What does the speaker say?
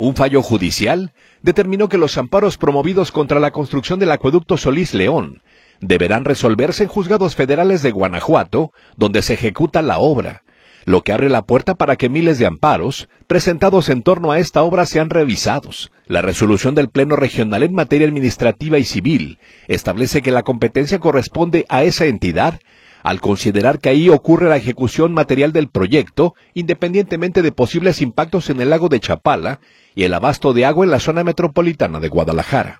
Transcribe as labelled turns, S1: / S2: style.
S1: Un fallo judicial determinó que los amparos promovidos contra la construcción del acueducto Solís-León deberán resolverse en juzgados federales de Guanajuato, donde se ejecuta la obra, lo que abre la puerta para que miles de amparos presentados en torno a esta obra sean revisados. La resolución del Pleno Regional en materia administrativa y civil establece que la competencia corresponde a esa entidad al considerar que ahí ocurre la ejecución material del proyecto, independientemente de posibles impactos en el lago de Chapala y el abasto de agua en la zona metropolitana de Guadalajara.